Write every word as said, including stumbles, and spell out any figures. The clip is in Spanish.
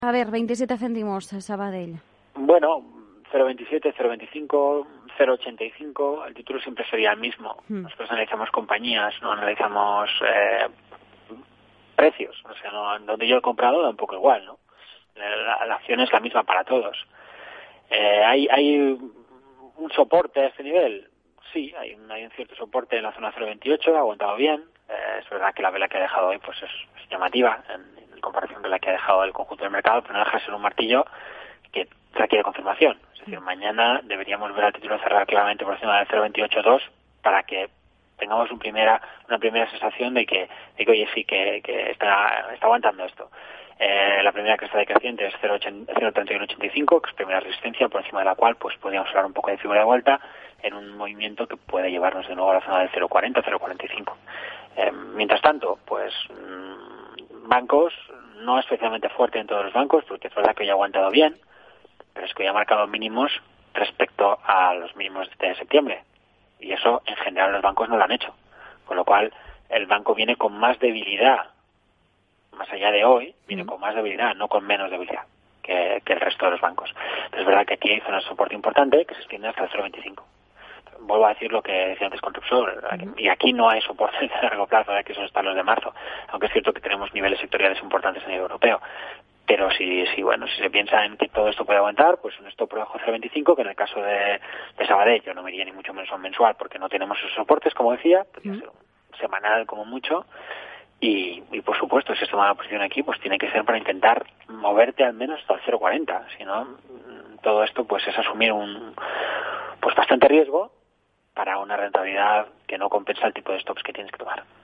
A ver, veintisiete céntimos, Sabadell. Bueno, cero veintisiete, cero veinticinco, cero ochenta y cinco, el título siempre sería el mismo. Hmm. Nosotros analizamos compañías, no analizamos eh, precios. O sea, no, donde yo he comprado da un poco igual, ¿no? La, la acción es la misma para todos. Eh, ¿hay, ¿Hay un soporte a este nivel? Sí, hay un, hay un cierto soporte en la zona cero veintiocho, ha aguantado bien. Eh, es verdad que la vela que ha dejado hoy pues es, es llamativa en, en comparación con la que ha dejado el conjunto del mercado, pero no deja de ser un martillo que requiere confirmación. Es decir, mañana deberíamos ver al título cerrar claramente por encima del cero veintiocho dos para que tengamos un primera, una primera sensación de que, de que oye, sí, que, que está, está aguantando esto. Eh, la primera cresta decreciente es cero treinta y uno ochenta y cinco, que es primera resistencia, por encima de la cual pues podríamos hablar un poco de figura de vuelta en un movimiento que puede llevarnos de nuevo a la zona del cero cuarenta, cero cuarenta y cinco. Eh, mientras tanto, pues mmm, bancos, no especialmente fuerte en todos los bancos, porque es verdad que hoy ha aguantado bien, pero es que hoy ha marcado mínimos respecto a los mínimos de septiembre. Y eso, en general, los bancos no lo han hecho. Con lo cual, el banco viene con más debilidad, más allá de hoy, viene con más debilidad, no con menos debilidad que, que el resto de los bancos. Pero es verdad que aquí hay zonas de soporte importante que se extiende hasta el cero veinticinco. Vuelvo a decir lo que decía antes con Repsol, y aquí no hay soporte de largo plazo, que son hasta los de marzo, aunque es cierto que tenemos niveles sectoriales importantes a nivel europeo. Pero si, si bueno, si se piensa en que todo esto puede aguantar, pues un stop por debajo de cero veinticinco, que en el caso de, de Sabadell yo no me iría ni mucho menos a un mensual porque no tenemos esos soportes, como decía, podría ser un semanal como mucho, y, y por supuesto, si has tomado una posición aquí, pues tiene que ser para intentar moverte al menos hasta el cero cuarenta, si no, todo esto pues es asumir un pues bastante riesgo para una rentabilidad que no compensa el tipo de stops que tienes que tomar.